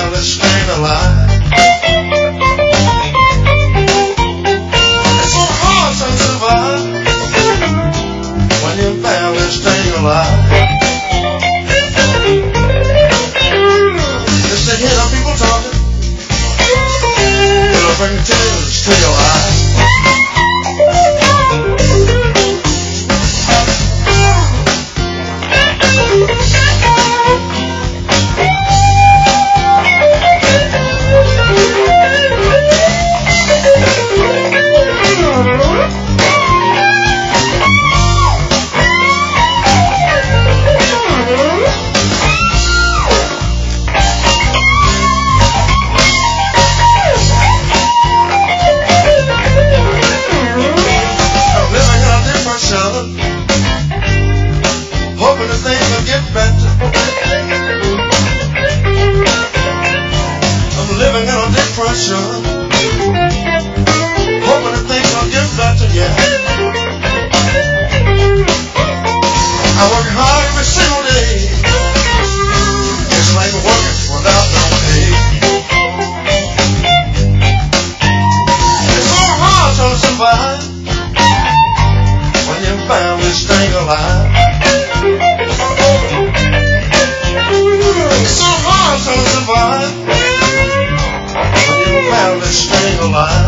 family staying alive. It's so hard to survive when your family's staying alive. Just to hear the people talking, it'll bring tears to your eyes. Hoping that things will get better. I'm living in a depression. Hoping that things will get better, yeah. I work hard every single day. It's like working without no pay. It's so hard to survive when your family's staying alive. It's so hard to survive when your family's staying alive.